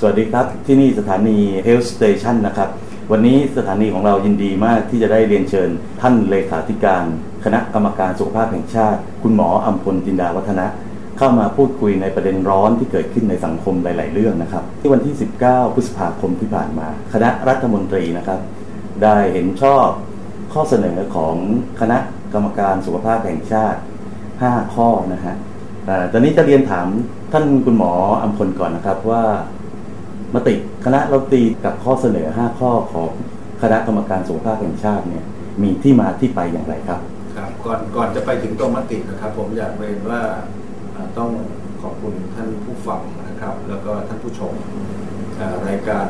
วัสดีครับที่นี่สถานี Health Station นะครับวันนี้สถานีของเรายินดีมากที่จะได้เรียนเชิญท่านเลขาธิการคณะกรรมการสุขภาพแห่งชาติคุณหมออัมพลจินดาวัฒนะเข้ามาพูดคุยในประเด็นร้อนที่เกิดขึ้นในสังคมหลายๆเรื่องนะครับที่วันที่ 19 พฤษภาคมที่ผ่านมาคณะรัฐมนตรีนะครับได้เห็นชอบข้อเสนอของคณะกรรมการสุขภาพแห่งชาติ5ข้อนะฮะตอนนี้จะเรียนถามท่านคุณหมออัมพลก่อนนะครับว่ามติคณะรัฐมนตรีกับข้อเสนอ5ข้อของคณะกรรมการสุขภาพแห่งชาติเนี่ยมีที่มาที่ไปอย่างไรครับครับก่อนจะไปถึงตรงมตินะครับผมอยากเรียนว่าต้องขอบคุณท่านผู้ฟังนะครับแล้วก็ท่านผู้ชมรายการ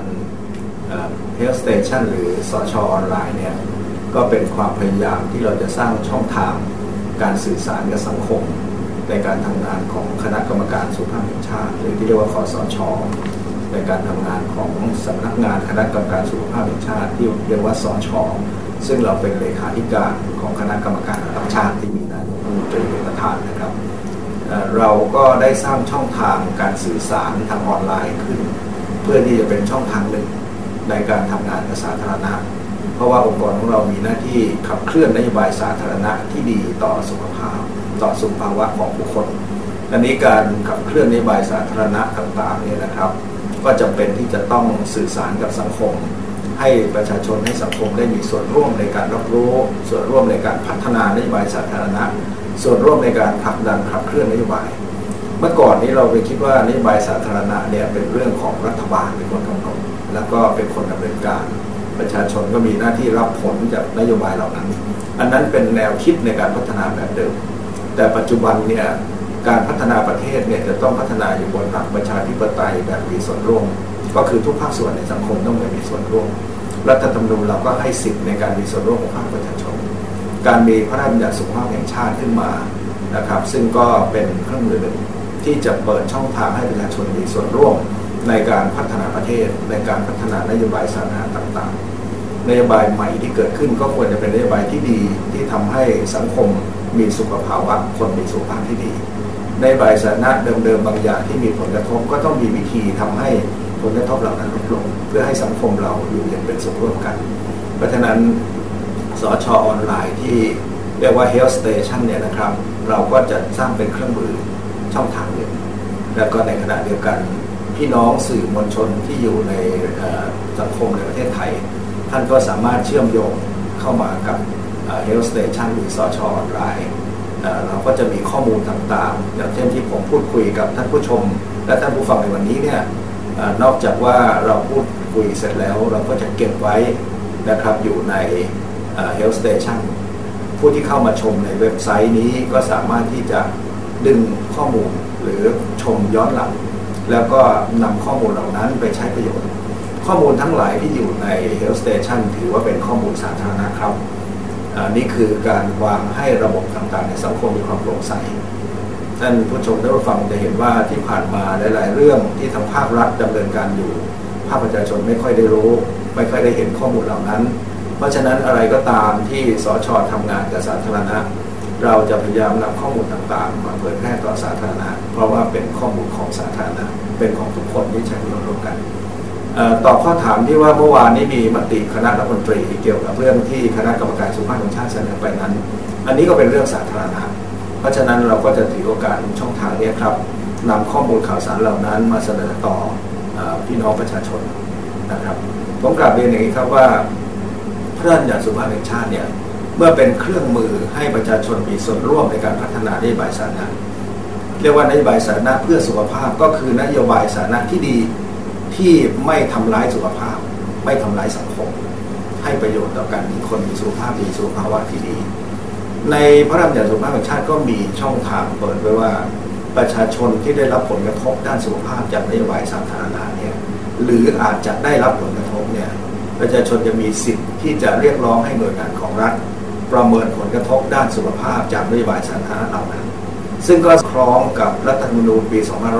Health Station หรือสช.ออนไลน์เนี่ยก็เป็นความพยายามที่เราจะสร้างช่องทางการสื่อสารกับสังคมในการทำงานของคณะกรรมการสุขภาพแห่งชาติหรือที่เรียกว่าคสช.ในการทำงานของสำนักงานคณะกรรมการสุขภาพแห่งชาติที่เรียกว่าสช.ซึ่งเราเป็นเลขาธิการของคณะกรรมการระดับชาติที่มีนายกรัฐมนตรีเป็นประธานนะครับเราก็ได้สร้างช่องทางการสื่อสารทางออนไลน์ขึ้นเพื่อที่จะเป็นช่องทางหนึ่งในการทำงานกับสาธารณะเพราะว่าองค์กรของเรามีหน้าที่ขับเคลื่อนนโยบายสาธารณะที่ดีต่อสุขภาพต่อสุขภาวะของผู้คนอันนี้การขับเคลื่อนนโยบายสาธารณะต่างๆเนี่ยนะครับก็จำเป็นที่จะต้องสื่อสารกับสังคมให้ประชาชนให้สังคมได้มีส่วนร่วมในการรับรู้ส่วนร่วมในการพัฒนานโยบายสาธารณะส่วนร่วมในการผลักดันขับเคลื่อนนโยบายเมื่อก่อนนี้เราไปคิดว่านโยบายสาธารณะเนี่ยเป็นเรื่องของรัฐบาลเป็นคนกำหนดแล้วก็เป็นคนดำเนินการประชาชนก็มีหน้าที่รับผลจากนโยบายเหล่านั้นอันนั้นเป็นแนวคิดในการพัฒนาแบบเดิมแต่ปัจจุบันเนี่ยการพัฒนาประเทศเนี่ยจะต้องพัฒนาอยู่บนหลักประชาธิปไตยแบบมีส่วนร่วมก็คือทุกภาคส่วนในสังคมต้องมีส่วนร่วมรัฐธรรมนูญเราก็ให้สิทธิในการมีส่วนร่วมของภาคประชาชนการมีพระราชบัญญัติสุขภาพแห่งชาติขึ้นมานะครับซึ่งก็เป็นเครื่องมือหนึ่งที่จะเปิดช่องทางให้ประชาชนมีส่วนร่วมในการพัฒนาประเทศในการพัฒนานโยบายสาธารณะต่างๆนโยบายใหม่ที่เกิดขึ้นก็ควรจะเป็นนโยบายที่ดีที่ทำให้สังคมมีสุขภาวะคนมีสุขภาพที่ดีนโยบายสาธารณะเดิมๆบางอย่างที่มีผลกระทบก็ต้องมีวิธีทำให้ผลกระทบเหล่านั้นลดลงเพื่อให้สังคมเราอยู่อย่างเป็นสุขร่วมกันเพราะฉะนั้นสช.ออนไลน์ที่เรียกว่า Health Station เนี่ยนะครับเราก็จะสร้างเป็นเครื่องมือช่องทางหนึ่งแล้วก็ในขณะเดียวกันพี่น้องสื่อมวลชนที่อยู่ในสังคมในประเทศไทยท่านก็สามารถเชื่อมโยงเข้ามากับHealth Station หรือสช.ออนไลน์เราก็จะมีข้อมูลต่างๆอย่างเช่นที่ผมพูดคุยกับท่านผู้ชมและท่านผู้ฟังในวันนี้เนี่ยนอกจากว่าเราพูดคุยเสร็จแล้วเราก็จะเก็บไว้นะครับอยู่ในHealth Station ผู้ที่เข้ามาชมในเว็บไซต์นี้ก็สามารถที่จะดึงข้อมูลหรือชมย้อนหลังแล้วก็นำข้อมูลเหล่านั้นไปใช้ประโยชน์ข้อมูลทั้งหลายที่อยู่ใน Health Station ถือว่าเป็นข้อมูลสาธารณะครับนี่คือการวางให้ระบบต่างๆในสังคมมีความโปร่งใสท่านผู้ชมท่านผู้ฟังจะเห็นว่าที่ผ่านมาหลายๆเรื่องที่ทางภาครัฐดำเนินการอยู่ภาคประชาชนไม่ค่อยได้รู้ไม่ค่อยได้เห็นข้อมูลเหล่านั้นเพราะฉะนั้นอะไรก็ตามที่สช.ทำงานกับสาธารณะเราจะพยายามนำข้อมูลต่างๆมาเผยแพร่ต่อสาธารณะเพราะว่าเป็นข้อมูลของสาธารณะเป็นของทุกคนที่ใช้ร่วมกันตอบข้อถามที่ว่าเมื่อวานนี้มีมติคณะรัฐมนตรีเกี่ยวกับเรื่องที่คณะกรรมการสุขภาพแห่งชาติเสนอไปนั้นอันนี้ก็เป็นเรื่องสาธารณะเพราะฉะนั้นเราก็จะถือโอกาสช่องทางนี้ครับนำข้อมูลข่าวสารเหล่านั้นมาเสนอต่อพี่น้องประชาชนนะครับผมกลับเรียนอย่างนี้ครับว่าพระราชบัญญัติสุขภาพแห่งชาติเนี่ยเมื่อเป็นเครื่องมือให้ประชาชนมีส่วนร่วมในการพัฒนานโยบายสาธารณะเรียกว่านโยบายสาธารณะเพื่อสุขภาพก็คือนโยบายสาธารณะที่ดีที่ไม่ทำร้ายสุขภาพไม่ทำร้ายสังคมให้ประโยชน์ต่อการมีคนมีสุขภาพดีสุขภาวะที่ดีในพระราชบัญญัติสุขภาพแห่งชาติก็มีช่องทางเปิดไว้ว่าประชาชนที่ได้รับผลกระทบด้านสุขภาพจากนโยบายสาธารณะเนี่ยหรืออาจจะได้รับผลกระทบเนี่ยประชาชนจะมีสิทธิ์ที่จะเรียกร้องให้หน่วยงานของรัฐประเมินผลกระทบด้านสุขภาพจากนโยบายสาธารณะเหล่านั้นซึ่งก็คล้องกับรัฐธรรมนูญปี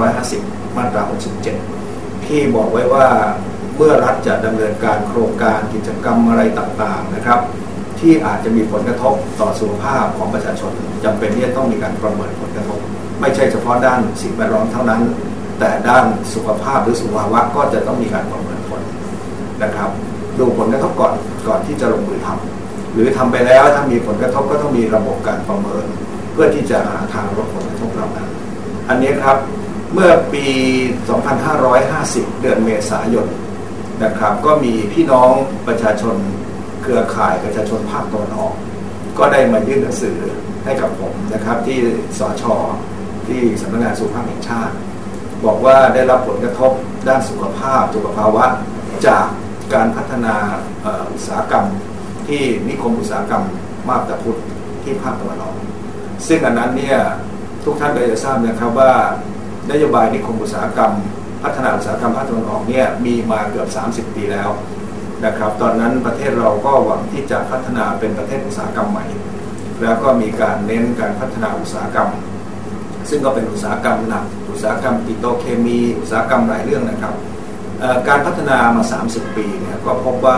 2550 มาตรา 67 ที่บอกไว้ว่าเมื่อรัฐจะดำเนินการโครงการกิจกรรมอะไรต่างๆนะครับที่อาจจะมีผลกระทบต่อสุขภาพของประชาชนจำเป็นที่จะต้องมีการประเมินผลกระทบไม่ใช่เฉพาะด้านสิ่งแวดล้อมเท่านั้นแต่ด้านสุขภาพหรือสุขภาวะก็จะต้องมีการประเมินผลนะครับดูผลกระทบก่อนที่จะลงมือทำหรือทำไปแล้วถ้ามีผลกระทบก็ต้องมีระบบการประเมินเพื่อที่จะหาทางลดผลกระทบเหล่านั้นอันนี้ครับเมื่อปี 2550 เดือนเมษายนนะครับก็มีพี่น้องประชาชนเครือข่ายประชาชนภาคตะวันออกก็ได้มายื่นหนังสือให้กับผมนะครับที่สช.ที่สำนักงานสุขภาพแห่งชาติบอกว่าได้รับผลกระทบด้านสุขภาพสุขภาวะจากการพัฒนาอุตสาหกรรมที่นิคมอุตสาหกรรมมาบตาพุธที่ภาคตะวันออกซึ่งอันนั้นเนี่ยทุกท่านก็จะทราบนะครับว่านโยบายนิคมอุตสาหกรรมพัฒนาอุตสาหกรรมภาคตะวันออกเนี่ยมีมาเกือบ30 ปีแล้วนะครับตอนนั้นประเทศเราก็หวังที่จะพัฒนาเป็นประเทศอุตสาหกรรมใหม่แล้วก็มีการเน้นการพัฒนาอุตสาหกรรมซึ่งก็เป็นอุตสาหกรรมหนักอุตสาหกรรมปิโตรเคมีอุตสาหกรรมหลายเรื่องนะครับการพัฒนามา30 ปีเนี่ยก็พบว่า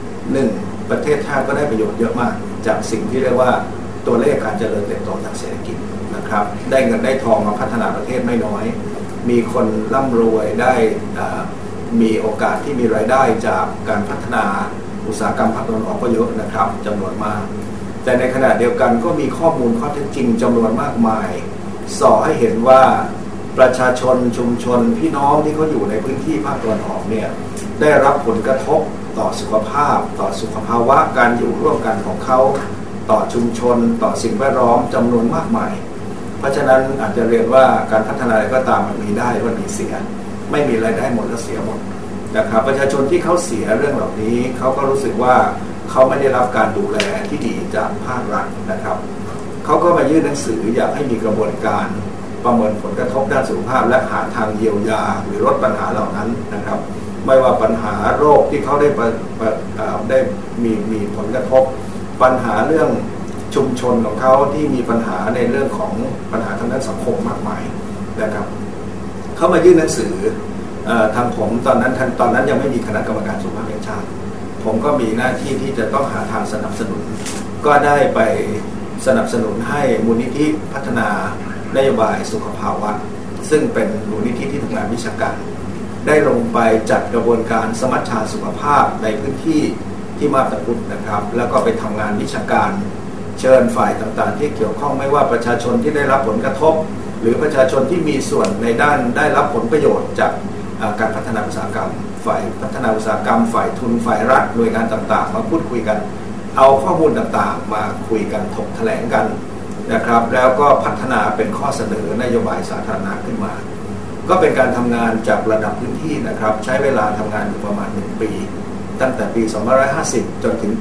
1ประเทศชาติก็ได้ประโยชน์เยอะมากจากสิ่งที่เรียกว่าตัวเลขการเจริญเติบโตทางเศรษฐกิจนะครับได้เงินได้ทองมาพัฒนาประเทศไม่น้อยมีคนร่ำรวยได้มีโอกาสที่มีรายได้จากการพัฒนาอุตสาหกรรมภาคตะวันออกก็เยอะนะครับจำนวนมากแต่ในขณะเดียวกันก็มีข้อมูลข้อเท็จจริงจำนวนมากมายส่อให้เห็นว่าประชาชนชุมชนพี่น้องที่เขาอยู่ในพื้นที่ภาคตะวันออกเนี่ยได้รับผลกระทบต่อสุขภาพต่อสุขภาวะการอยู่ร่วมกันของเขาต่อชุมชนต่อสิ่งแวดล้อมจำนวนมากมายเพราะฉะนั้นอาจจะเรียนว่าการพัฒนาอะไรก็ตามมันมีได้มันมีเสียไม่มีรายได้หมดแล้วเสียหมดนะครับประชาชนที่เขาเสียเรื่องเหล่านี้เขาก็รู้สึกว่าเขาไม่ได้รับการดูแลที่ดีจากภาครัฐนะครับเขาก็มายื่นหนังสืออยากให้มีกระบวนการประเมินผลกระทบด้านสุขภาพและหาทางเยียวยาหรือลดปัญหาเหล่านั้นนะครับไม่ว่าปัญหาโรคที่เขาได้มีผลกระทบปัญหาเรื่องชุมชนของเขาที่มีปัญหาในเรื่องของปัญหาทางด้านสังคมมากมายนะครับเขามายื่นหนังสือทางผมตอนนั้นยังไม่มีคณะกรรมการสุขภาพแห่งชาติผมก็มีหน้าที่ที่จะต้องหาทางสนับสนุนก็ได้ไปสนับสนุนให้มูลนิธิพัฒนานโยบายสุขภาวะซึ่งเป็นมูลนิธิที่ทำงานวิชาการได้ลงไปจัดกระบวนการสมัชชาสุขภาพในพื้นที่ที่มาบตาพุธนะครับแล้วก็ไปทำงานวิชาการเชิญฝ่ายต่างๆที่เกี่ยวข้องไม่ว่าประชาชนที่ได้รับผลกระทบหรือประชาชนที่มีส่วนในด้านได้รับผลประโยชน์จากการพัฒนาอุตสาหกรรมฝ่ายพัฒนาอุตสาหกรรมฝ่ายทุนฝ่ายรัฐหน่วยงานต่างๆมาพูดคุยกันเอาข้อมูลต่างๆมาคุยกันถกแถลงกันนะครับแล้วก็พัฒนาเป็นข้อเสนอนโยบายสาธารณะขึ้นมาก็เป็นการทำงานจากระดับพื้นที่นะครับใช้เวลาทำงานอยู่ประมาณ1 ปีตั้งแต่ปี 2550 จนถึงปี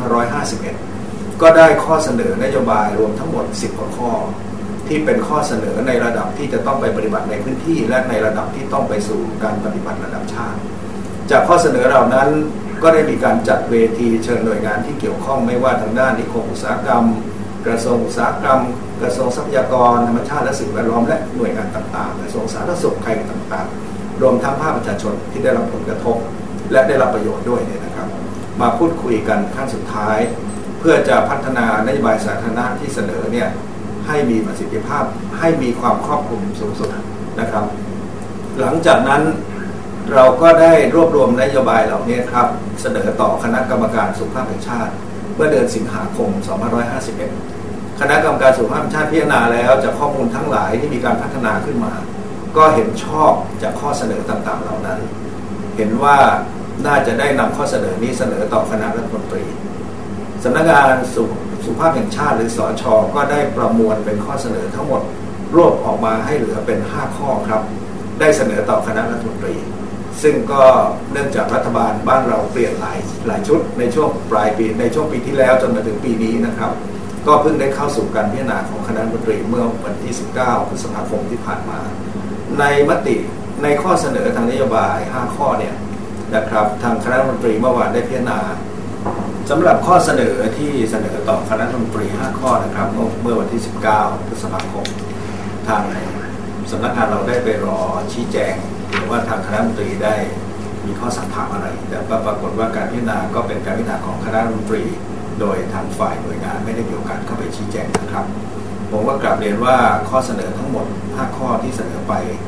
2551 ก็ได้ข้อเสนอนโยบายรวมทั้งหมด10 กว่าข้อที่เป็นข้อเสนอในระดับที่จะต้องไปปฏิบัติในพื้นที่และในระดับที่ต้องไปสู่การปฏิบัติระดับชาติจากข้อเสนอเหล่านั้นก็ได้มีการจัดเวทีเชิญหน่วยงานที่เกี่ยวข้องไม่ว่าทางด้านนิคมอุตสาหกรรมกระทรวงอุตสาหกรรมกระทรวงทรัพยากรธรรมชาติและสิ่งแวดล้อมและหน่วยงานต่างๆกระทรวงสาธารณสุขใครต่างๆรวมทั้งภาคประชาชนที่ได้รับผลกระทบและได้รับประโยชน์ด้วยเนี่ยนะครับมาพูดคุยกันขั้นสุดท้ายเพื่อจะพัฒนานโยบายสาธารณะที่เสนอเนี่ยให้มีประสิทธิภาพให้มีความครอบคลุมสูงสุดนะครับหลังจากนั้นเราก็ได้รวบรวมนโยบายเหล่านี้ครับเสนอต่อคณะกรรมการสุขภาพแห่งชาติเมื่อเดือนสิงหาคม 2551 คณะกรรมการสุขภาพแห่งชาติพิจารณาแล้วจากข้อมูลทั้งหลายที่มีการพัฒนาขึ้นมาก็เห็นชอบจากข้อเสนอต่างๆเหล่านั้นเห็นว่าน่าจะได้นำข้อเสนอนี้เสนอต่อคณะรัฐมนตรีสำนักงานสุขภาพแห่งชาติหรือสช.ก็ได้ประมวลเป็นข้อเสนอทั้งหมดรวบออกมาให้เหลือเป็น5 ข้อครับได้เสนอต่อคณะรัฐมนตรีซึ่งก็เนื่องจากรัฐบาลบ้านเราเปลี่ยนหลายชุดในช่วงปลายปีในช่วงปีที่แล้วจนมาถึงปีนี้นะครับก็เพิ่งได้เข้าสู่การพิจารณาของคณะรัฐมนตรีเมื่อวันที่19 พฤษภาคมที่ผ่านมาในมติในข้อเสนอทางนโยบาย5 ข้อเนี่ยนะครับทางคณะรัฐมนตรีเมื่อวานได้พิจารณาสำหรับข้อเสนอที่เสนอต่อคณะรัฐมนตรี5 ข้อนะครับเมื่อวันที่19 พฤษภาคมทางสำนักงานเราได้ไปรอชี้แจงหรือว่าทางคณะรัฐมนตรีได้มีข้อสักถามอะไรแต่ก็ปรากฏว่าการพิจารณาก็เป็นการพิจารณาของคณะรัฐมนตรีโดยทางฝ่ายหน่วยงานไม่ได้มีโอกาสเข้าไปชี้แจงนะครับผมก็กลับเรียนว่าข้อเสนอทั้งหมด5 ข้อที่เสนอไป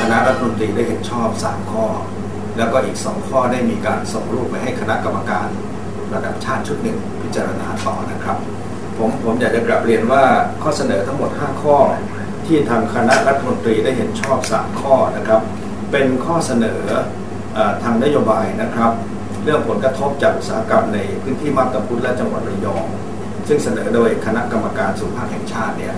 คณะรัฐมนตรีได้เห็นชอบ3ข้อแล้วก็อีก2ข้อได้มีการส่งรูปไปให้คณะกรรมการระดับชาติชุดหนึ่งพิจารณาต่อนะครับผมอยากจะกลับเรียนว่าข้อเสนอทั้งหมด5ข้อที่ทางคณะรัฐมนตรีได้เห็นชอบ3ข้อนะครับเป็นข้อเสนอทางนโยบายนะครับเรื่องผลกระทบจากอุตสาหกรรมในพื้นที่มาบตาพุธและจังหวัดระยองซึ่งเสนอโดยคณะกรรมการสุขภาพแห่งชาติเนี่ย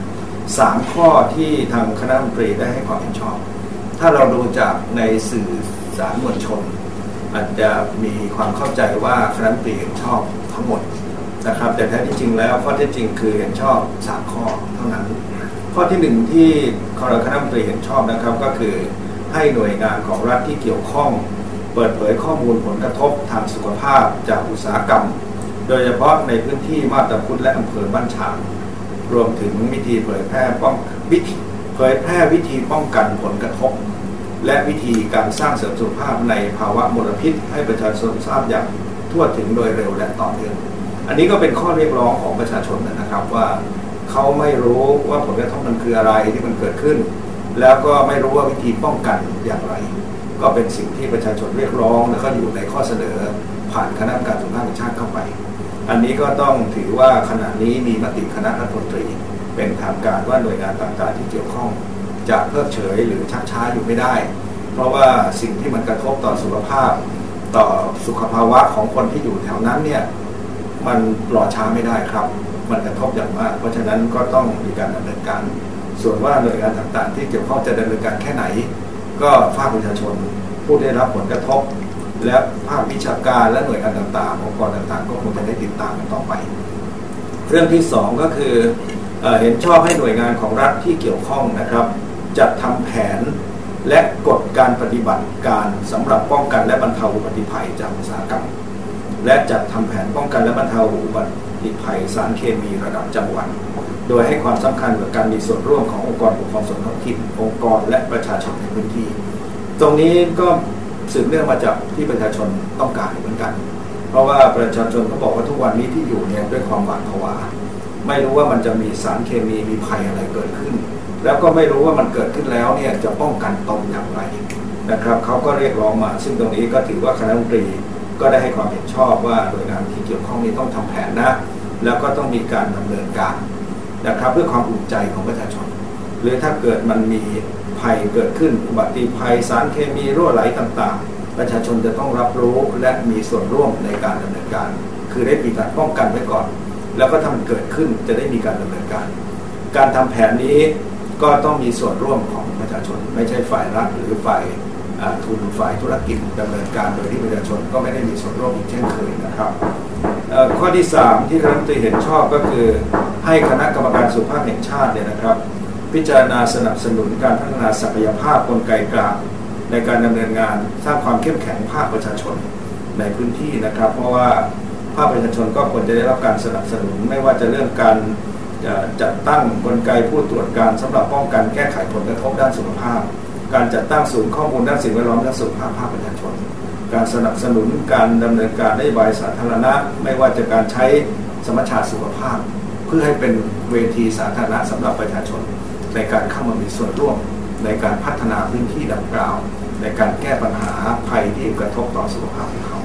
3ข้อที่ทางคณะรัฐมนตรีได้ให้ความเห็นชอบถ้าเราดูจากในสื่อสารมวลชนอาจจะมีความเข้าใจว่าคณะรัฐมนตรีเห็นชอบทั้งหมดนะครับแต่แท้ที่จริงแล้วข้อเท็จจริงคือเห็นชอบ3ข้อเท่านั้นข้อที่1ที่คณะรัฐมนตรีเห็นชอบนะครับก็คือให้หน่วยงานของรัฐที่เกี่ยวข้องเปิดเผยข้อมูลผลกระทบทางสุขภาพจากอุตสาหกรรมโดยเฉพาะในพื้นที่มาบตาพุธและอำเภอบ้านฉางรวมถึงวิธีเผยแพร่วิธีป้องกันผลกระทบและวิธีการสร้างเสริมสุขภาพในภาวะมลพิษให้ประชาชนทราบอย่างทั่วถึงโดยเร็วและต่อเนื่องอันนี้ก็เป็นข้อเรียกร้องของประชาชนนะครับว่าเขาไม่รู้ว่าผลกระทบมันคืออะไรที่มันเกิดขึ้นแล้วก็ไม่รู้ว่าวิธีป้องกันอย่างไรก็เป็นสิ่งที่ประชาชนเรียกร้องและก็อยู่ในข้อเสนอผ่านคณะกรรมการสุขภาพแห่งชาติเข้าไปอันนี้ก็ต้องถือว่าขณะนี้มีมติคณะรัฐมนตรีเป็นทางการว่าหน่วยงานต่างๆที่เกี่ยวข้องจะเพิกเฉยหรือชักช้าอยู่ไม่ได้เพราะว่าสิ่งที่มันกระทบต่อสุขภาพต่อสุขภาวะของคนที่อยู่แถวนั้นเนี่ยมันรอช้าไม่ได้ครับมันกระทบอย่างมากเพราะฉะนั้นก็ต้องมีการดำเนินการส่วนว่าหน่วยงานต่างๆที่เกี่ยวข้องจะดำเนินการแค่ไหนก็ภาคประชาชนผู้ได้รับผลกระทบและภาควิชาการและหน่วยงานต่างๆองค์กรต่างๆก็คงจะได้ติดตามกันต่อไปเรื่องที่2ก็คือเห็นชอบให้หน่วยงานของรัฐที่เกี่ยวข้องนะครับจัดทำแผนและกฎการปฏิบัติการสำหรับป้องกันและบรรเทาอุบัติภัยจากอุตสาหกรรมและจัดทำแผนป้องกันและบรรเทาอุบัติภัยสารเคมีระดับจังหวัดโดยให้ความสำคัญกับการมีส่วนร่วมขององค์กรปกครองส่วนท้องถิ่นองค์กรและประชาชนในพื้นที่ตรงนี้ก็สืบเนื่องมาจากที่ประชาชนต้องการเหมือนกันเพราะว่าประชาชนเขาบอกว่าทุกวันนี้ที่อยู่เนี่ยด้วยความหวาดผวาไม่รู้ว่ามันจะมีสารเคมีมีภัยอะไรเกิดขึ้นแล้วก็ไม่รู้ว่ามันเกิดขึ้นแล้วเนี่ยจะป้องกันตนอย่างไรนะครับเขาก็เรียกร้องมาซึ่งตรงนี้ก็ถือว่าคณะรัฐมนตรีก็ได้ให้ความเห็นชอบว่าหน่วยงานที่เกี่ยวข้องนี้ต้องทำแผนนะแล้วก็ต้องมีการดำเนินการนะครับเพื่อความอุ่นใจของประชาชนหรือถ้าเกิดมันมีภัยเกิดขึ้นอุบัติภัยสารเคมีรั่วไหลต่างๆประชาชนจะต้องรับรู้และมีส่วนร่วมในการดำเนินการคือได้มีการป้องกันไว้ก่อนแล้วก็ถ้ามันเกิดขึ้นจะได้มีการดำเนินการการทำแผนนี้ก็ต้องมีส่วนร่วมของประชาชนไม่ใช่ฝ่ายรัฐหรือฝ่ายทุนฝ่ายธุรกิจดำเนินการโดยที่ประชาชนก็ไม่ได้มีส่วนร่วมอีกเช่นเคยนะครับข้อที่3ที่คณะรัฐมนตรีเห็นชอบก็คือให้คณะกรรมการสุขภาพแห่งชาติเนี่ยนะครับพิจารณาสนับสนุนการพัฒนาศักยภาพกลไกกลางในการดำเนินงานสร้างความเข้มแข็งภาคประชาชนในพื้นที่นะครับเพราะว่าภาคประชาชนก็ควรจะได้รับการสนับสนุนไม่ว่าจะเรื่องการจัดตั้งกลไกผู้ตรวจการสำหรับป้องกันแก้ไขผลกระทบด้านสุขภาพการจัดตั้งศูนย์ข้อมูลด้านสิ่งแวดล้อมและสุขภาพภาคประชาชนการสนับสนุนการดำเนินการนโยบายสาธารณะไม่ว่าจะการใช้สมัชชาสุขภาพเพื่อให้เป็นเวทีสาธารณะสำหรับประชาชนในการเข้ามามีส่วนร่วมในการพัฒนาพื้นที่ดังกล่าวในการแก้ปัญหาภัยที่กระทบต่อสุขภาพของเขา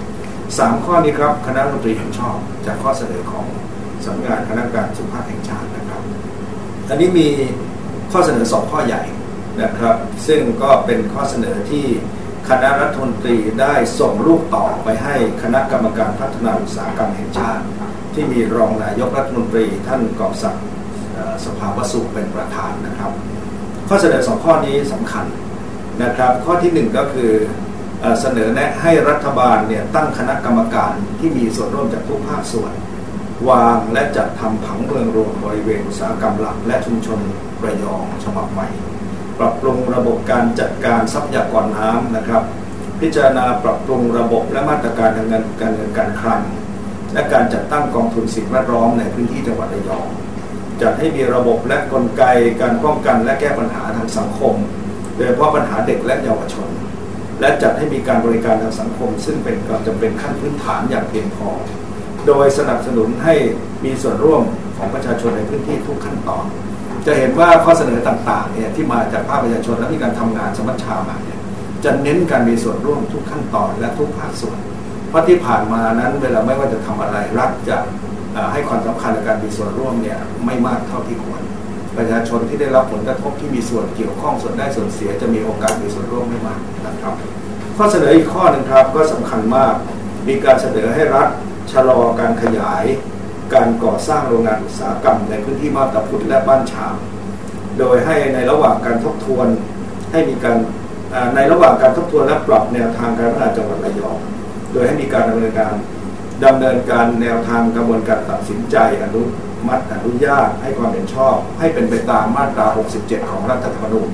3ข้อนี้ครับคณะรัฐมนตรีเห็นชอบจากข้อเสนอของสำนักงานคณะกรรมการสุขภาพแห่งชาตินะครับอันนี้มีข้อเสนอ2ข้อใหญ่นะครับซึ่งก็เป็นข้อเสนอที่คณะรัฐมนตรีได้ส่งลูกต่อไปให้คณะกรรมการพัฒนาอุตสาหกรรมแห่งชาติที่มีรองนายกรัฐมนตรีท่านกอบศักดิ์สภาวสุเป็นประธานนะครับข้อเสนอ2ข้อนี้สำคัญนะครับข้อที่1ก็คือเสนอแนะให้รัฐบาลเนี่ยตั้งคณะกรรมการที่มีส่วนร่วมจากทุกภาคส่วนวางและจัดทำผังเมืองรวมบริเวณอุตสาหกรรมหลักและชุมชนระยองฉบับใหม่ปรับปรุงระบบการจัดการทรัพยากรน้ำนะครับพิจารณาปรับปรุงระบบและมาตรการทางการเงินการคลังและการจัดตั้งกองทุนสิ่งแวดล้อมในพื้นที่จังหวัดระยองจัดให้มีระบบและกลไกการป้องกันและแก้ปัญหาทางสังคมโดยเฉพาะปัญหาเด็กและเยาวชนและจัดให้มีการบริการทางสังคมซึ่งเป็นความจำเป็นขั้นพื้นฐานอย่างเพียงพอโดยสนับสนุนให้มีส่วนร่วมของประชาชนในพื้นที่ทุกขั้นตอนจะเห็นว่าข้อเสนอต่างๆเนี่ยที่มาจากภาคประชาชนและมีการทำงานสมัชชามาเนี่ยจะเน้นการมีส่วนร่วมทุกขั้นตอนและทุกภาคส่วนเพราะที่ผ่านมานั้นเวลาไม่ว่าจะทำอะไรรัฐจะให้ความสำคัญในการมีส่วนร่วมเนี่ยไม่มากเท่าที่ควรประชาชนที่ได้รับผลกระทบที่มีส่วนเกี่ยวข้องส่วนได้ส่วนเสียจะมีโอกาสมีส่วนร่วมไม่มากนะครับข้อเสนออีกข้อหนึ่งครับก็สำคัญมากมีการเสนอให้รัฐชะลอการขยายการก่อสร้างโรงงานอุตสาหกรรมในพื้นที่มาบตาพุธและบ้านฉางโดยให้ในระหว่างการทบทวนให้มีการในระหว่างการทบทวนและปรับแนวทางการพัฒนาจังหวัดระยองโดยให้มีการดำเนินการแนวทางกระบวนการตัดสินใจอนุญาตให้ความเห็นชอบให้เป็นไปตามมาตรา 67 ของรัฐธรรมนูญ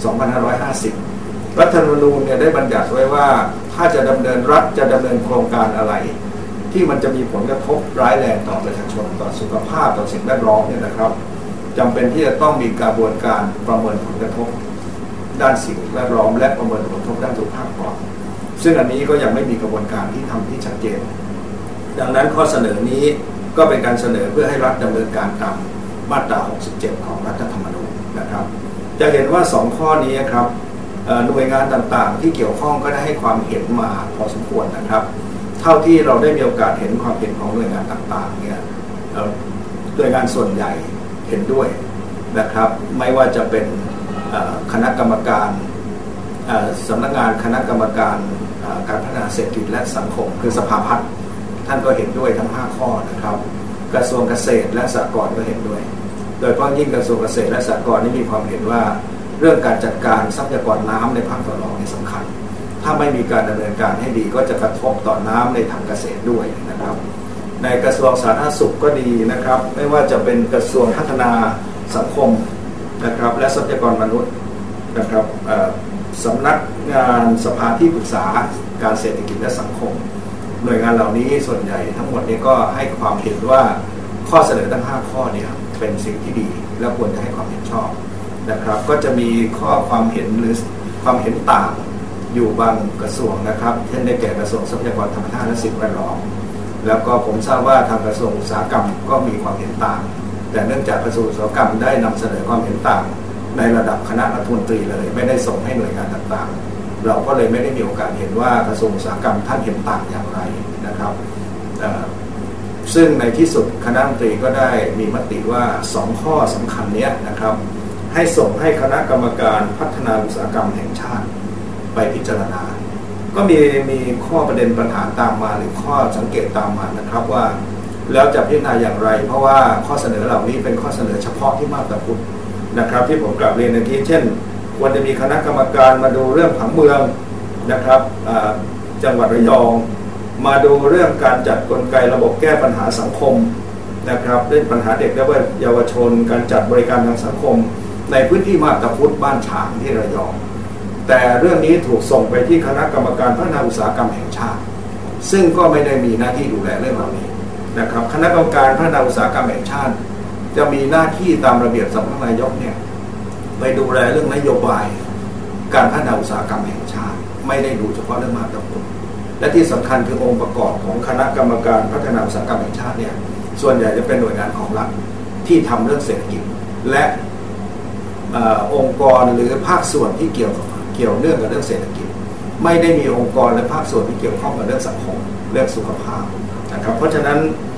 2550 รัฐธรรมนูญเนี่ยได้บัญญัติไว้ว่าถ้าจะดำเนินโครงการอะไรที่มันจะมีผลกระทบร้ายแรงต่อประชาชนต่อสุขภาพต่อสิ่งแวดล้อมเนี่ยนะครับจำเป็นที่จะต้องมีกระบวนการประเมินผลกระทบด้านสิ่งแวดล้อมและประเมินผลกระทบด้านสุขภาพก่อนซึ่งอันนี้ก็ยังไม่มีกระบวนการที่ทำที่ชัดเจนดังนั้นข้อเสนอนี้ก็เป็นการเสนอเพื่อให้รัฐดำเนินการตามมาตรา 67 ของรัฐธรรมนูญนะครับจะเห็นว่า2ข้อนี้ครับหน่วยงานต่างๆที่เกี่ยวข้องก็ได้ให้ความเห็นมาพอสมควรนะครับเท่าที่เราได้มีโอกาสเห็นความเห็นของหน่วยงานต่างๆเนี่ยหน่วยงานส่วนใหญ่เห็นด้วยนะครับไม่ว่าจะเป็นคณะกรรมการสำนักงานคณะกรรมการการพัฒนาเศรษฐกิจและสังคมคือสภาพัฒน์ท่านก็เห็นด้วยทั้ง5ข้อนะครับกระทรวงเกษตรและสหกรณ์ก็เห็นด้วยโดยเฉพาะยิ่งกระทรวงเกษตรและสหกรณ์นี่มีความเห็นว่าเรื่องการจัดการทรัพยากรน้ำในภาคตะวันออกนี่สำคัญถ้าไม่มีการดำเนินการให้ดีก็จะกระทบต่อน้ำในทางเกษตรด้วยนะครับในกระทรวงสาธารณสุขก็ดีนะครับไม่ว่าจะเป็นกระทรวงพัฒนาสังคมนะครับและทรัพยากรมนุษย์นะครับสำนักงานสภาที่ปรึกษาการเศรษฐกิจและสังคมหน่วยงานเหล่านี้ส่วนใหญ่ทั้งหมดนี้ก็ให้ความเห็นว่าข้อเสนอทั้ง5ข้อเนี่ยเป็นสิ่งที่ดีและควรจะให้ความเห็นชอบนะครับก็จะมีข้อความเห็นหรือความเห็นต่างอยู่บางกระทรวงนะครับเช่นได้แก่กระทรวงทรัพยากรธรรมชาติและสิ่งแวดล้อมแล้วก็ผมทราบว่าทางกระทรวงอุตสาหกรรมก็มีความเห็นต่างแต่เนื่องจากกระทรวงอุตสาหกรรมได้นำเสนอความเห็นต่างในระดับคณะรัฐมนตรีเลยไม่ได้ส่งให้หน่วยงานต่างๆเราก็เลยไม่ได้มีโอกาสเห็นว่ากระทรวงอุตสาหกรรมท่านเห็นต่างอย่างไรนะครับซึ่งในที่สุดคณะรัฐมนตรีก็ได้มีมติว่า2ข้อสำคัญนี้นะครับให้ส่งให้คณะกรรมการพัฒนาอุตสาหกรรมแห่งชาติไปพิจารณาก็มีข้อประเด็นปัญหาตามมาหรือข้อสังเกตตามมานะครับว่าแล้วจะพิจารณาอย่างไรเพราะว่าข้อเสนอเหล่านี้เป็นข้อเสนอเฉพาะที่มาบตาพุธนะครับที่ผมกลับเรียนเมื่อกี้เช่นควรจะมีคณะกรรมการมาดูเรื่องผังเมืองนะครับจังหวัดระยองมาดูเรื่องการจัดกลไกระบบแก้ปัญหาสังคมนะครับเรื่องปัญหาเด็กและเยาวชนการจัดบริการทางสังคมในพื้นที่มาบตาพุธบ้านฉางที่ระยองแต่เรื่องนี้ถูกส่งไปที่คณะกรรมการพัฒนาอุตสาหกรรมแห่งชาติซึ่งก็ไม่ได้มีหน้าที่ดูแลเรื่องเหล่านี้นะครับคณะกรรมการพัฒนาอุตสาหกรรมแห่งชาติจะมีหน้าที่ตามระเบียบสำนักนายกเนี่ยไปดูแลเรื่องนโยบายการพัฒนาอุตสาหกรรมแห่งชาติไม่ได้ดูเฉพาะเรื่องมาบตาพุธและที่สำคัญคือองค์ประกอบของคณะกรรมการพัฒนาอุตสาหกรรมแห่งชาติเนี่ยส่วนใหญ่จะเป็นหน่วยงานของรัฐที่ทำเรื่องเศรษฐกิจและองค์กรหรือภาคส่วนที่เกี่ยวเนื่องกับเรื่องเศรษฐกิจไม่ได้มีองค์กรและภาคส่วนที่เกี่ยวข้องกับเรื่องสังคมเรื่องสุขภาพนะครับเพราะฉะนั้น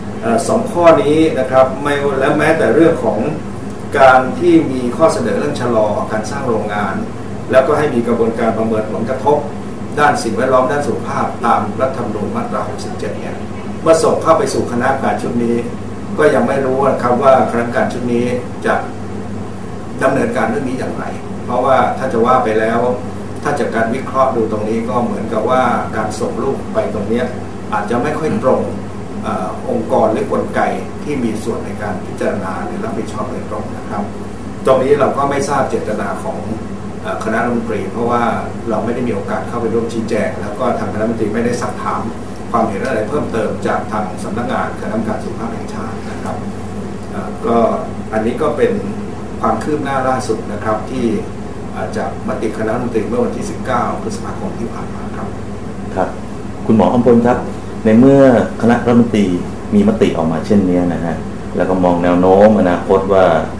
2ข้อนี้นะครับไม่และแม้แต่เรื่องของการที่มีข้อเสนอเรื่องชะลอการสร้างโรงงานแล้วก็ให้มีกระบวนการประเมินผลกระทบด้านสิ่งแวดล้อมด้านสุขภาพตามรัฐธรรมนูญมาตรา 67 เนี่ยเมื่อส่งเข้าไปสู่คณะกรรมการชุดนี้ก็ยังไม่รู้นะครับว่าคณะกรรมการชุดนี้จะดำเนินการเรื่องนี้อย่างไรเพราะว่าถ้าจะว่าไปแล้วถ้าจากการวิเคราะห์ดูตรงนี้ก็เหมือนกับว่าการส่งลูกไปตรงนี้อาจจะไม่ค่อยตรงองค์กรหรือกลไกที่มีส่วนในการพิจารณาหรือรับผิดชอบโดยตรงนะครับตรงนี้เราก็ไม่ทราบเจตนาของคณะรัฐมนตรีเพราะว่าเราไม่ได้มีโอกาสเข้าไปร่วมชี้แจงแล้วก็ทางคณะรัฐมนตรีไม่ได้สักถามความเห็นอะไรเพิ่มเติมจากทางสำนักงานคณะกรรมการสุขภาพแห่งชาตินะครับก็อันนี้ก็เป็นความคืบหน้าล่าสุดนะครับที่จากมติคณะรัฐมนตรีเมื่อวันที่ 19 พฤษภาคมที่ผ่านมาครับครับคุณหมออำพลครับในเมื่อคณะรัฐมนตรีมีมติออกมาเช่นนี้นะฮะแล้วก็มองแนวโน้มอนาคตว่า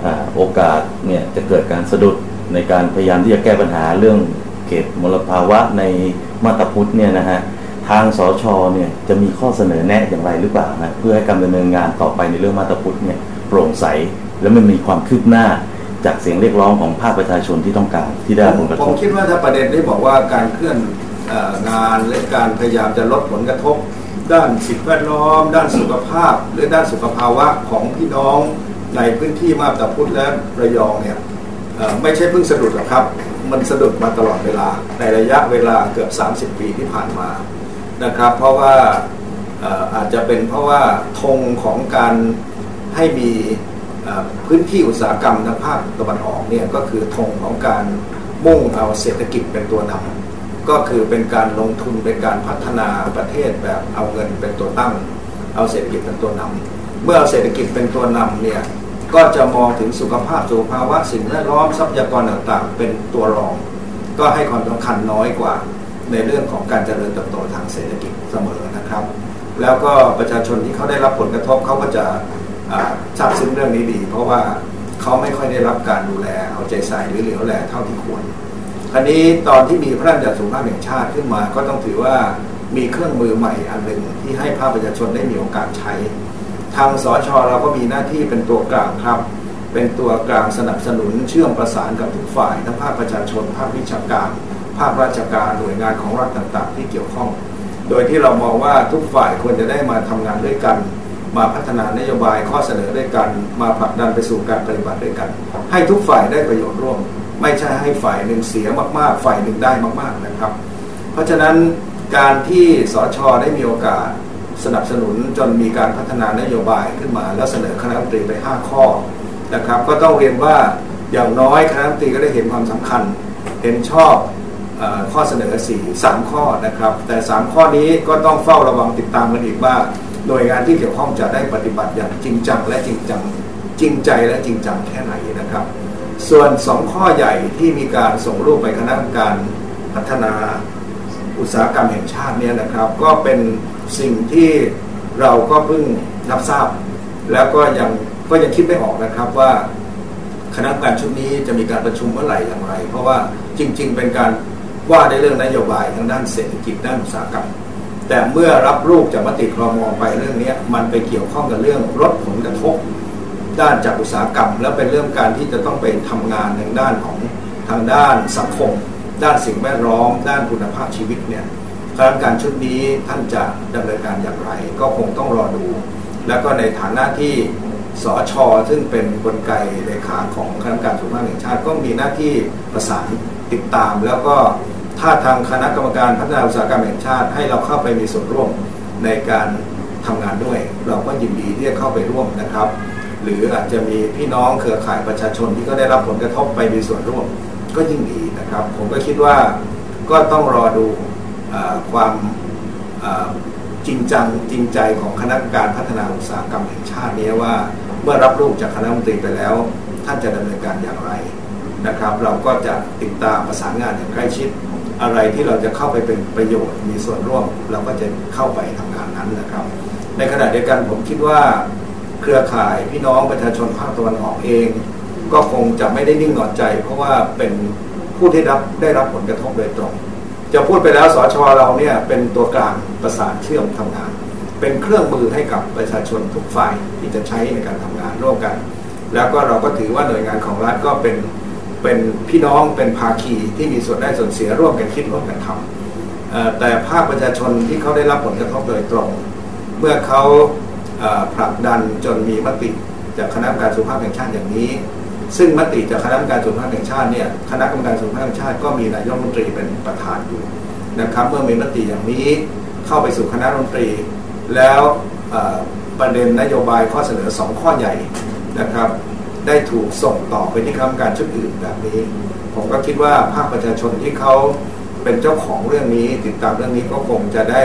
โอกาสเนี่ยจะเกิดการสะดุดในการพยายามที่จะแก้ปัญหาเรื่องเขตมลภาวะในมาตาพุทธเนี่ยนะฮะทางสช.เนี่ยจะมีข้อเสนอแนะอย่างไรหรือเปล่านะเพื่อให้การดำเนินงานต่อไปในเรื่องมาตาพุทธเนี่ยโปร่งใสและมันมีความคืบหน้าจากเสียงเรียกร้องของภาคประชาชนที่ต้องการที่ได้ผลกระทบผมคิดว่าถ้าประเด็นที่บอกว่าการเคลื่อนงานและการพยายามจะลดผลกระทบด้านสิ่งแวดล้อมด้านสุขภาพหรือด้านสุขภาวะของพี่น้องในพื้นที่มาบตาพุธและระยองเนี่ยไม่ใช่เพิ่งสะดุดหรอกครับมันสะดุดมาตลอดเวลาในระยะเวลาเกือบ30 ปีที่ผ่านมานะครับเพราะว่าอาจจะเป็นเพราะว่าธงของการให้มีพื้นที่อุตสาหกรรมทางภาคตะวันออกเนี่ยก็คือธงของการมุ่งเอาเศรษฐกิจเป็นตัวนำก็คือเป็นการลงทุนเป็นการพัฒนาประเทศแบบเอาเงินเป็นตัวตั้งเอาเศรษฐกิจเป็นตัวนำเมื่อเอาเศรษฐกิจเป็นตัวนำเนี่ยก็จะมองถึงสุขภาพสุขภาวะสิ่งแวดล้อมทรัพยากรต่างๆเป็นตัวรองก็ให้ความสำคัญน้อยกว่าในเรื่องของการเจริญเติบโตทางเศรษฐกิจเสมอนะครับแล้วก็ประชาชนที่เขาได้รับผลกระทบเขาก็จะทราบซึ้งเรื่องนี้ดีเพราะว่าเขาไม่ค่อยได้รับการดูแลเอาใจใส่หรือเหลียวแลเท่าที่ควรคราวนี้ตอนที่มีพระราชบัญญัติสุขภาพแห่งชาติขึ้นมาก็ต้องถือว่ามีเครื่องมือใหม่อันหนึ่งที่ให้ภาคประชาชนได้มีโอกาสใช้ทางสช.เราก็มีหน้าที่เป็นตัวกลางครับเป็นตัวกลางสนับสนุนเชื่อมประสานกับทุกฝ่ายทั้งภาคประชาชนภาควิชาการภาคราชการหน่วยงานของรัฐต่างๆที่เกี่ยวข้องโดยที่เรามองว่าทุกฝ่ายควรจะได้มาทำงานด้วยกันมาพัฒนานโยบายข้อเสนอด้วยกันมาผลักดันไปสู่การปฏิบัติด้วยกันให้ทุกฝ่ายได้ประโยชน์ร่วมไม่ใช่ให้ฝ่ายหนึ่งเสียมากๆฝ่ายหนึ่งได้มากๆนะครับเพราะฉะนั้นการที่สช.ได้มีโอกาสสนับสนุนจนมีการพัฒนานโยบายขึ้นมาแล้วเสนอคณะรัฐมนตรีไป5ข้อนะครับก็ต้องเรียนว่าอย่างน้อยคณะรัฐมนตรีก็ได้เห็นความสำคัญเห็นชอบข้อเสนอ3ข้อนะครับแต่3ข้อนี้ก็ต้องเฝ้าระวังติดตามกันอีกว่าหน่วยงานที่เกี่ยวข้องจะได้ปฏิบัติอย่างจริงจังและจริงใจและจริงจังแค่ไหนนะครับส่วน2ข้อใหญ่ที่มีการส่งรูปไปคณะกรรมการพัฒนาอุตสาหกรรมแห่งชาติเนี่ยนะครับก็เป็นสิ่งที่เราก็เพิ่งรับทราบแล้วก็ยังคิดไม่ออกนะครับว่าคณะกรรมการชุดนี้จะมีการประชุมเมื่อไหร่อย่างไรเพราะว่าจริงๆเป็นการว่าในเรื่องนโยบายทางด้านเศรษฐกิจด้านอุตสาหกรรมแต่เมื่อรับลูกจากมติครม.ไปเรื่องนี้มันไปเกี่ยวข้องกับเรื่องลดผลกระทบด้านจากอุตสาหกรรมแล้วเป็นเรื่องการที่จะต้องไปทำงานทางด้านของทางด้านสังคมด้านสิ่งแวดล้อมด้านคุณภาพชีวิตเนี่ยคณะกรรมการชุดนี้ท่านจะดำเนินการอย่างไรก็คงต้องรอดูแล้วก็ในฐานะที่สช.ซึ่งเป็นกลไกเลขาของคณะกรรมการสุขภาพแห่งชาติก็มีหน้าที่ประสานติดตามแล้วก็ถ้าทางคณะกรรมการพัฒนาอุตสาหกรรมแห่งชาติให้เราเข้าไปมีส่วนร่วมในการทำงานด้วยเราก็ยินดีที่จะเข้าไปร่วมนะครับหรืออาจจะมีพี่น้องเครือข่ายประชาชนที่ก็ได้รับผลกระทบไปมีส่วนร่วมก็ยิ่งดีนะครับผมก็คิดว่าก็ต้องรอดูความจริงจังจริงใจของคณะกรรมการพัฒนาอุตสาหกรรมแห่งชาตินี้ว่าเมื่อรับลูกจากคณะรัฐมนตรีไปแล้วท่านจะดำเนินการอย่างไรนะครับเราก็จะติดตามประสานงานอย่างใกล้ชิดอะไรที่เราจะเข้าไปเป็นประโยชน์มีส่วนร่วมเราก็จะเข้าไปทำงานนั้นนะครับในขณะเดียวกันผมคิดว่าเครือข่ายพี่น้องประชาชนภาคตะวันออกเองก็คงจะไม่ได้นิ่งนอนใจเพราะว่าเป็นผู้ที่ได้รับผลกระทบโดยตรงจะพูดไปแล้วสช.เราเนี่ยเป็นตัวกลางประสานเชื่อมทำงานเป็นเครื่องมือให้กับประชาชนทุกฝ่ายที่จะใช้ในการทำงานร่วมกันแล้วก็เราก็ถือว่าหน่วยงานของรัฐก็เป็นพี่น้องเป็นภาคีที่มีส่วนได้ส่วนเสียร่วมกันคิดร่วมกันทำแต่ภาคประชาชนที่เขาได้รับผลกระทบโดยตรงเมื่อเขาผลักดันจนมีมติจากคณะกรรมการสุขภาพแห่งชาติอย่างนี้ซึ่งมติจากคณะกรรมการสุขภาพแห่งชาติเนี่ยคณะกรรมการสุขภาพแห่งชาติก็มีนายกรัฐมนตรีเป็นประธานอยู่นะครับเมื่อมีมติอย่างนี้เข้าไปสู่คณะรัฐมนตรีแล้วประเด็นนโยบายข้อเสนอ2ข้อใหญ่นะครับได้ถูกส่งต่อไปที่คณะกรรมการชุดอื่นแบบนี้ผมก็คิดว่าภาคประชาชนที่เขาเป็นเจ้าของเรื่องนี้ติดตามเรื่องนี้ก็คงจะได้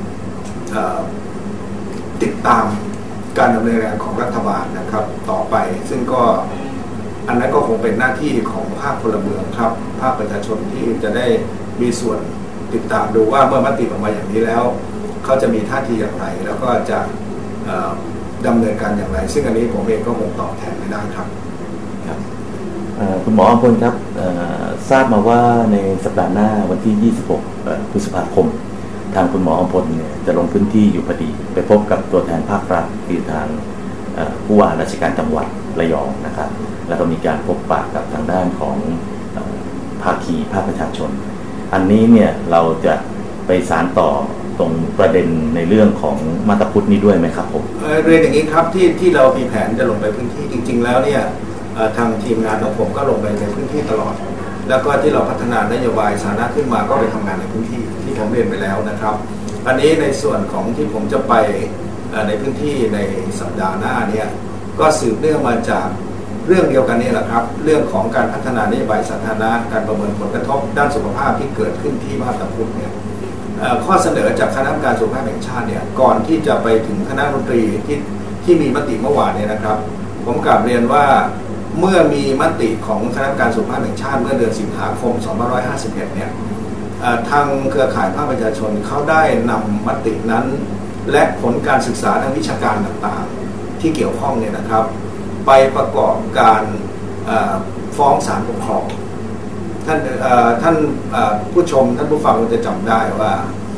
ติดตามการดำเนินงานของรัฐบาลนะครับต่อไปซึ่งก็อันนั้นก็คงเป็นหน้าที่ของภาคพลเมืองครับภาคประชาชนที่จะได้มีส่วนติดตามดูว่าเมื่อมติออกมาอย่างนี้แล้วเขาจะมีท่าทีอย่างไรแล้วก็จะดำเนินการอย่างไรซึ่งอันนี้ผมเองก็คงตอบแทนไม่ได้ครับครับคุณหมออภพลครับทราบมาว่าในสัปดาห์หน้าวันที่ 26 พฤษภาคมทางคุณหมออภพลเนี่ยจะลงพื้นที่อยู่พอดีไปพบกับตัวแทนภาครัฐคือทางผู้ว่าราชการจังหวัดระยองนะครับแล้วก็มีการพบปะกับทางด้านของภาคีภาคประชาชนอันนี้เนี่ยเราจะไปสานต่อตรงประเด็นในเรื่องของมาตรพุทธนี้ด้วยไหมครับผมเรียนอย่างนี้ครับที่เรามีแผนจะลงไปพื้นที่จริงๆแล้วเนี่ยทางทีมงานของผมก็ลงไปในพื้นที่ตลอดแล้วก็ที่เราพัฒนานโยบายสาธารณะขึ้นมาก็ไปทำงานในพื้นที่ที่ผมเรียนไปแล้วนะครับอันนี้ในส่วนของที่ผมจะไปในพื้นที่ในสัปดาห์หน้าเนี่ยก็สืบเนื่องมาจากเรื่องเดียวกันนี่แหละครับเรื่องของการพัฒนานโยบายสาธารณะการประเมินผลกระทบด้านสุขภาพที่เกิดขึ้นที่มาตรพุทธเนี่ยข้อเสนอจากคณะกรรมการสุขภาพแห่งชาติเนี่ยก่อนที่จะไปถึงคณะรัฐมนตรีที่มีมติเมื่อวานเนี่ยนะครับผมกลับเรียนว่าเมื่อมีมติของคณะกรรมการสุขภาพแห่งชาติเมื่อเดือนสิงหาคม 2551 เนี่ยทางเครือข่ายภาคประชาชนเขาได้นำมตินั้นและผลการศึกษาทางวิชาการต่างๆที่เกี่ยวข้องเนี่ยนะครับไปประกอบการฟ้องศาลปกครองท่านผู้ชมท่านผู้ฟังจะจำได้ว่า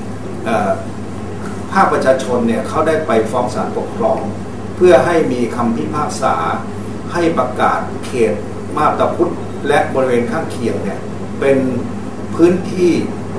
ภาคประชาชนเนี่ยเขาได้ไปฟ้องศาลปกครองเพื่อให้มีคำพิพากษาให้ประกาศเขตมาบตาพุธและบริเวณข้างเคียงเนี่ยเป็นพื้นที่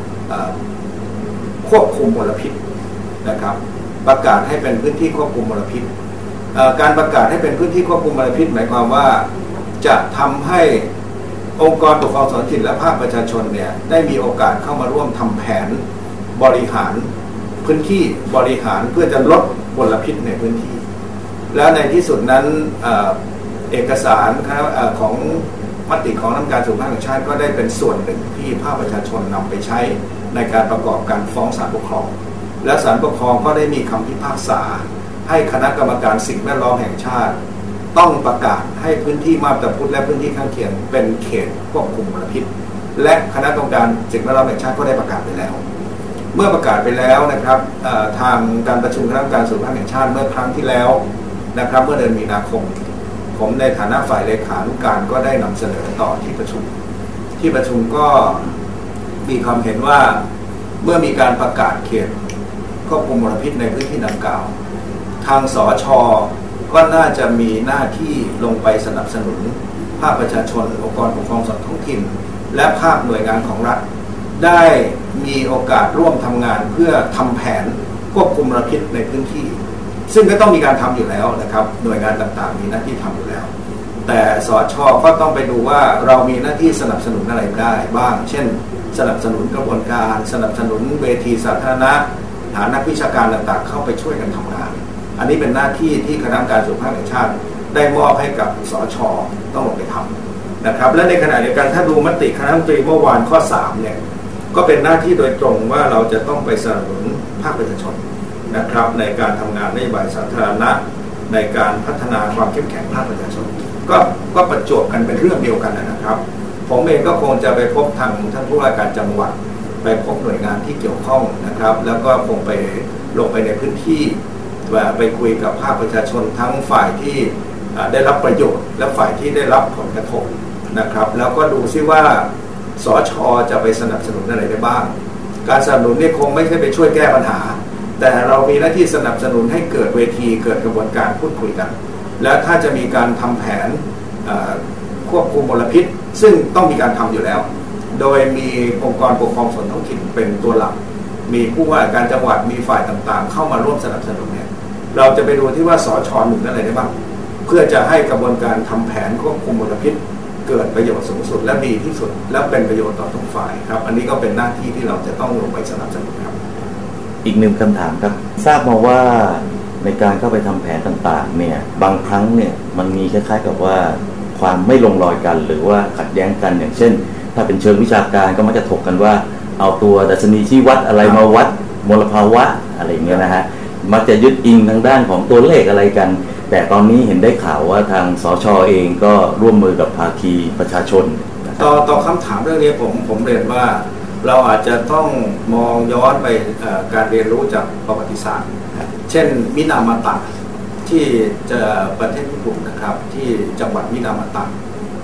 ควบคุมมลพิษนะครับประกาศให้เป็นพื้นที่ควบคุมมลพิษการประกาศให้เป็นพื้นที่ควบคุมมลพิษหมายความว่าจะทำให้องค์กรปกครองส่วนท้องถิ่นและภาคประชาชนเนี่ยได้มีโอกาสเข้ามาร่วมทำแผนบริหารพื้นที่บริหารเพื่อจะลดมลพิษในพื้นที่แล้วในที่สุดนั้นเอกสารของมติของคณะกรรมการสุขภาพแห่งชาติก็ได้เป็นส่วนหนึ่งที่ภาคประชาชนนำไปใช้ในการประกอบการฟ้องศาลปกครองและศาลปกครองก็ได้มีคำพิพากษาให้คณะกรรมการสิ่งแวดล้อมแห่งชาติต้องประกาศให้พื้นที่มาบตาพุธและพื้นที่ข้างเคียงเป็นเขตควบคุมมลพิษและคณะกรรมการสิ่งแวดล้อมแห่งชาติก็ได้ประกาศไปแล้วเมื่อประกาศไปแล้วนะครับทางการประชุมคณะกรรมการสุขภาพแห่งชาติเมื่อครั้งที่แล้วนะครับเมื่อเดือนมีนาคมผมในฐานะฝ่ายเลขานุการก็ได้นำเสนอต่อที่ประชุมก็มีความเห็นว่าเมื่อมีการประกาศเขตควบคุมมลพิษในพื้นที่ดังกล่าวทางสช.ก็น่าจะมีหน้าที่ลงไปสนับสนุนภาคประชาชนองค์กรปกครองส่วนท้องถิ่นและภาคหน่วยงานของรัฐได้มีโอกาสร่วมทำงานเพื่อทำแผนควบคุมมลพิษในพื้นที่ซึ่งก็ต้องมีการทำอยู่แล้วนะครับหน่วยงานต่างๆมีหน้าที่ทำอยู่แล้วแต่สช.ก็ต้องไปดูว่าเรามีหน้าที่สนับสนุนอะไรได้บ้างเช่นสนับสนุนกระบวนการสนับสนุนเวทีสาธารณะหานักวิชาการต่างๆเข้าไปช่วยกันทำงานอันนี้เป็นหน้าที่ที่คณะกรรมการสุขภาพแห่งชาติได้มอบให้กับสช.ต้องลงไปทำนะครับและในขณะเดียวกันถ้าดูมติคณะรัฐมนตรีเมื่อวานข้อ3เนี่ยก็เป็นหน้าที่โดยตรงว่าเราจะต้องไปสนับสนุนภาคประชาชนนะครับในการทำงานนโยบายสาธารณะในการพัฒนาความเข้มแข็งภาคประชาชนก็ประจวบกันเป็นเรื่องเดียวกันนะครับผมเองก็คงจะไปพบทางท่านผู้ว่าการจังหวัดไปพบหน่วยงานที่เกี่ยวข้องนะครับแล้วก็คงไปลงไปในพื้นที่ไปคุยกับภาคประชาชนทั้งฝ่ายที่ได้รับประโยชน์และฝ่ายที่ได้รับผลกระทบนะครับแล้วก็ดูซิว่าสช.จะไปสนับสนุนอะไรได้บ้างการสนับสนุนนี่คงไม่ใช่ไปช่วยแก้ปัญหาแต่เรามีหน้าที่สนับสนุนให้เกิดเวทีเกิดกระบวนการพูดคุยกันแล้วถ้าจะมีการทำแผนควบคุมมลพิษซึ่งต้องมีการทำอยู่แล้วโดยมีองค์กรปกครองส่วนท้องถิ่นเป็นตัวหลักมีผู้ว่าการจังหวัดมีฝ่ายต่างๆเข้ามาร่วมสนับสนุนเนี่ยเราจะไปดูที่ว่าสช.หนุนอะไรได้บ้างเพื่อจะให้กระบวนการทำแผนควบคุมมลพิษเกิดประโยชน์สูงสุดและดีที่สุดและเป็นประโยชน์ต่อทุกฝ่ายครับอันนี้ก็เป็นหน้าที่ที่เราจะต้องลงไปสนับสนุนครับอีกหนึ่งคำถามครับทราบมาว่าในการเข้าไปทำแผนต่างๆเนี่ยบางครั้งเนี่ยมันมีคล้ายๆกับว่าความไม่ลงรอยกันหรือว่าขัดแย้งกันอย่างเช่นถ้าเป็นเชิงวิชาการก็มักจะถกกันว่าเอาตัวดัชนีชี้วัดอะไรมาวัดมลภาวะอะไรอย่างเงี้ยนะฮะมักจะยึดอิงทางด้านของตัวเลขอะไรกันแต่ตอนนี้เห็นได้ข่าวว่าทางสช.เองก็ร่วมมือกับภาคีประชาชนต่อคำถามเรื่องนี้ผมเรียนว่าเราอาจจะต้องมองย้อนไปการเรียนรู้จากประวัติศาสตร์เช่นมินามาตะที่ประเทศญี่ปุ่นนะครับที่จังหวัดมินามาตะ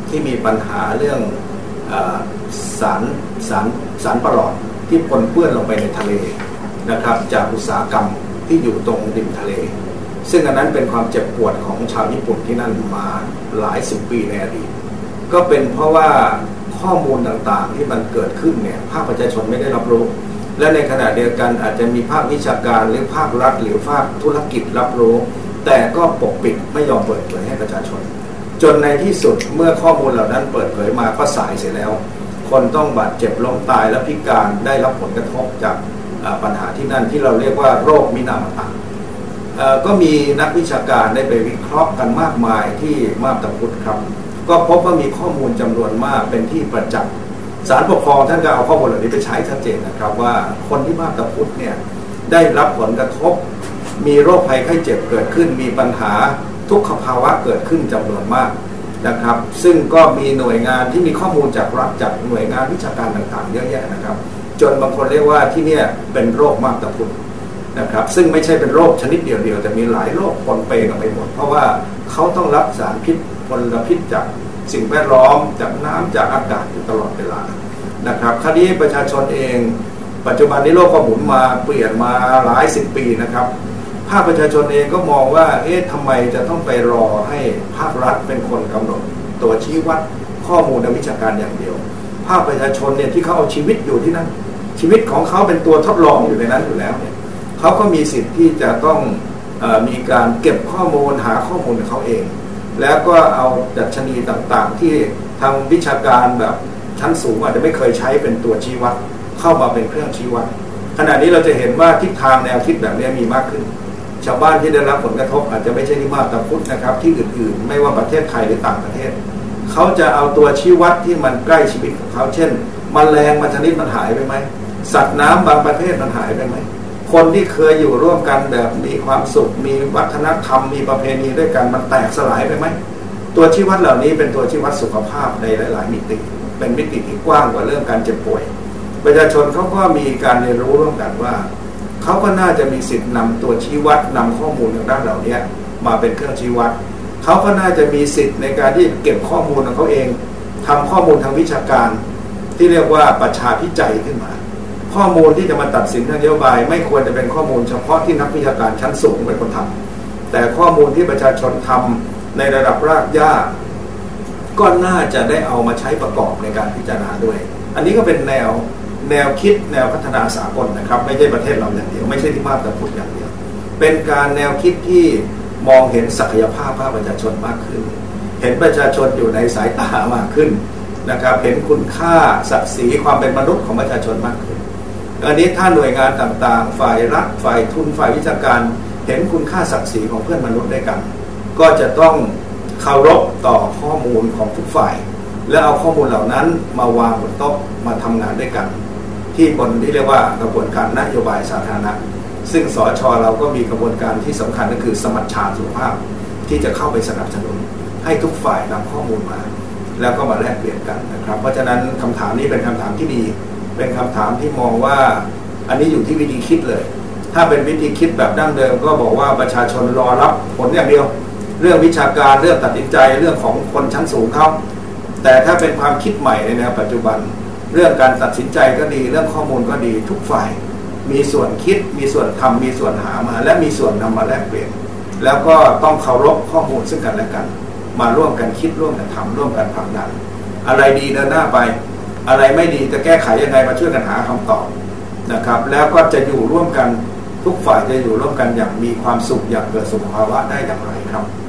ที่มีปัญหาเรื่องสารประหลอดที่ปนเปื้อนลงไปในทะเลนะครับจากอุตสาหกรรมที่อยู่ตรงริมทะเลซึ่งอันนั้นเป็นความเจ็บปวดของชาวญี่ปุ่นที่นั่นมาหลายสิบปีในอดีตก็เป็นเพราะว่าข้อมูลต่างๆที่มันเกิดขึ้นเนี่ยภาคประชาชนไม่ได้รับรู้และในขณะเดียวกันอาจจะมีภาควิชาการหรือภาครัฐหรือภาคธุรกิจรับรู้แต่ก็ปกปิดไม่ยอมเปิดเผยให้ประชาชนจนในที่สุดเมื่อข้อมูลเหล่านั้นเปิดเผยมาก็สายเสียแล้วคนต้องบาดเจ็บล้มตายและพิการได้รับผลกระทบจากปัญหาที่นั่นที่เราเรียกว่าโรคมินามตะก็มีนักวิชาการได้ไปวิเคราะห์กันมากมายที่มาบตาพุธครับก็พบว่ามีข้อมูลจำนวนมากเป็นที่ประจักษ์ศาลปกครองท่านก็เอาข้อมูลเหล่านี้ไปใช้ชัดเจนนะครับว่าคนที่มาบตาพุธเนี่ยได้รับผลกระทบมีโรคภัยไข้เจ็บเกิดขึ้นมีปัญหาทุกขภาวะเกิดขึ้นจำนวนมากนะครับซึ่งก็มีหน่วยงานที่มีข้อมูลจากรัฐจากหน่วยงานวิชาการต่างๆเยอะแยะนะครับจนบางคนเรียกว่าที่นี่เป็นโรคมาบตาพุธนะครับซึ่งไม่ใช่เป็นโรคชนิดเดียวๆแต่มีหลายโรคปนเปกันไปหมดเพราะว่าเขาต้องรับสารพิษมลพิษจากสิ่งแวดล้อมจากน้ำจากอากาศอยู่ตลอดเวลานะครับคราวนี้ประชาชนเองปัจจุบันนี้โลกก็หมุนมาเปลี่ยนมาหลายสิบปีนะครับภาคประชาชนเองก็มองว่าทำไมจะต้องไปรอให้ภาครัฐเป็นคนกำหนดตัวชี้วัดข้อมูลทางวิชาการอย่างเดียวภาคประชาชนเนี่ยที่เขาเอาชีวิตอยู่ที่นั่นชีวิตของเขาเป็นตัวทดลองอยู่ในนั้นอยู่แล้วเนี่ยเขาก็มีสิทธิ์ที่จะต้องมีการเก็บข้อมูลหาข้อมูลของเขาเองแล้วก็เอาดัชนีต่างๆที่ทางวิชาการแบบชั้นสูงอาจจะไม่เคยใช้เป็นตัวชี้วัดเข้ามาเป็นเครื่องชี้วัดขณะนี้เราจะเห็นว่าทิศทางแนวคิดแบบนี้มีมากขึ้นชาวบ้านที่ได้รับผลกระทบอาจจะไม่ใช่ที่มาบตาพุธนะครับที่อื่นๆไม่ว่าประเทศไทยหรือต่างประเทศเขาจะเอาตัวชี้วัดที่มันใกล้ชีวิตของเขาเช่นแมลงบางชนิดมันหายไปไหมสัตว์น้ำบางประเภทมันหายไปไหมคนที่เคยอยู่ร่วมกันแบบมีความสุขมีวัฒนธรรมมีประเพณีด้วยกันมันแตกสลายไปไหมตัวชี้วัดเหล่านี้เป็นตัวชี้วัดสุขภาพในหลายๆมิติเป็นมิติที่กว้างกว่าเรื่องการเจ็บป่วยประชาชนเขาก็มีการเรียนรู้ร่วมกันว่าเขาก็น่าจะมีสิทธิ์นำตัวชี้วัดนำข้อมูลทางด้านเหล่านี้มาเป็นเครื่องชี้วัดเขาก็น่าจะมีสิทธิ์ในการที่เก็บข้อมูลของเขาเองทำข้อมูลทางวิชาการที่เรียกว่าประชาพิจัยขึ้นมาข้อมูลที่จะมาตัดสินนโยบายไม่ควรจะเป็นข้อมูลเฉพาะที่นักวิชาการชั้นสูงเป็นคนทำแต่ข้อมูลที่ประชาชนทำในระดับรากหญ้าก็น่าจะได้เอามาใช้ประกอบในการพิจารณาด้วยอันนี้ก็เป็นแนวคิดแนวพัฒนาสากลนะครับไม่ใช่ประเทศเราอย่างเดียวไม่ใช่ที่มาบตาพุธอย่างเดียวเป็นการแนวคิดที่มองเห็นศักยภาพภาคประชาชนมากขึ้นเห็นประชาชนอยู่ในสายตามากขึ้นนะครับเห็นคุณค่าศักดิ์ศรีความเป็นมนุษย์ของประชาชนมากขึ้นอันนี้ถ้าหน่วยงานต่างๆฝ่ายรัฐฝ่ายทุนฝ่ายวิชาการเห็นคุณค่าศักดิ์ศรีของเพื่อนมนุษย์ด้วยกันก็จะต้องเคารพต่อข้อมูลของทุกฝ่ายและเอาข้อมูลเหล่านั้นมาวางบนโต๊ะมาทำงานด้วยกันที่บนที่เรียกว่ากระบวนการนโยบายสาธารณะซึ่งสช.เราก็มีกระบวนการที่สำคัญก็คือสมัชชาสุขภาพที่จะเข้าไปสนับสนุนให้ทุกฝ่ายนำข้อมูลมาแล้วก็มาแลกเปลี่ยนกันนะครับเพราะฉะนั้นคำถามนี้เป็นคำถามที่ดีเป็นคำถามที่มองว่าอันนี้อยู่ที่วิธีคิดเลยถ้าเป็นวิธีคิดแบบดั้งเดิมก็บอกว่าประชาชนรอรับผลอย่างเดียวเรื่องวิชาการเรื่องตัดสินใจเรื่องของคนชั้นสูงเขาแต่ถ้าเป็นความคิดใหม่ในแนวปัจจุบันเรื่องการตัดสินใจก็ดีเรื่องข้อมูลก็ดีทุกฝ่ายมีส่วนคิดมีส่วนทำมีส่วนหามาและมีส่วนนำมาแลกเปลี่ยนแล้วก็ต้องเคารพข้อมูลซึ่งกันและกันมาร่วมกันคิดร่วมกันทำร่วมกันผลักดันอะไรดีเดินหน้าไปอะไรไม่ดีจะแก้ไขยังไงมาช่วยกันหาคำตอบนะครับแล้วก็จะอยู่ร่วมกันทุกฝ่ายจะอยู่ร่วมกันอย่างมีความสุขอย่างเกิดสุขภาวะได้อย่างไรครับ